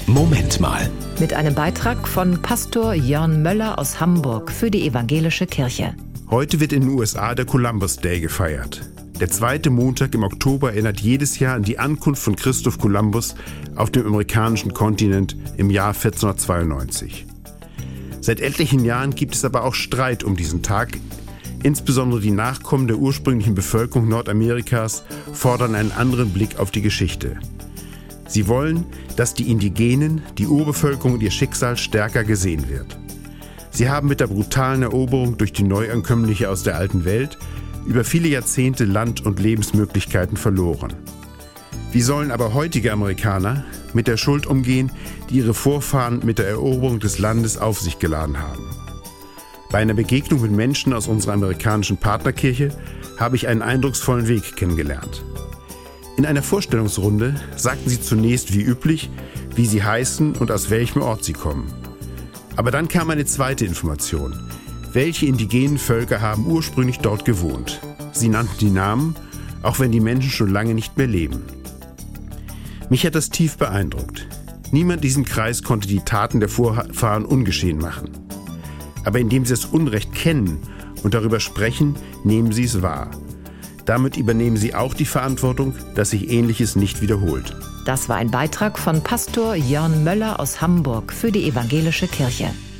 Moment mal. Mit einem Beitrag von Pastor Jörn Möller aus Hamburg für die Evangelische Kirche. Heute wird in den USA der Columbus Day gefeiert. Der zweite Montag im Oktober erinnert jedes Jahr an die Ankunft von Christoph Kolumbus auf dem amerikanischen Kontinent im Jahr 1492. Seit etlichen Jahren gibt es aber auch Streit um diesen Tag. Insbesondere die Nachkommen der ursprünglichen Bevölkerung Nordamerikas fordern einen anderen Blick auf die Geschichte. Sie wollen, dass die Indigenen, die Urbevölkerung und ihr Schicksal stärker gesehen wird. Sie haben mit der brutalen Eroberung durch die Neuankömmlinge aus der alten Welt über viele Jahrzehnte Land- und Lebensmöglichkeiten verloren. Wie sollen aber heutige Amerikaner mit der Schuld umgehen, die ihre Vorfahren mit der Eroberung des Landes auf sich geladen haben? Bei einer Begegnung mit Menschen aus unserer amerikanischen Partnerkirche habe ich einen eindrucksvollen Weg kennengelernt. In einer Vorstellungsrunde sagten sie zunächst wie üblich, wie sie heißen und aus welchem Ort sie kommen. Aber dann kam eine zweite Information. Welche indigenen Völker haben ursprünglich dort gewohnt? Sie nannten die Namen, auch wenn die Menschen schon lange nicht mehr leben. Mich hat das tief beeindruckt. Niemand in diesem Kreis konnte die Taten der Vorfahren ungeschehen machen. Aber indem sie das Unrecht kennen und darüber sprechen, nehmen sie es wahr. Damit übernehmen sie auch die Verantwortung, dass sich Ähnliches nicht wiederholt. Das war ein Beitrag von Pastor Jörn Möller aus Hamburg für die Evangelische Kirche.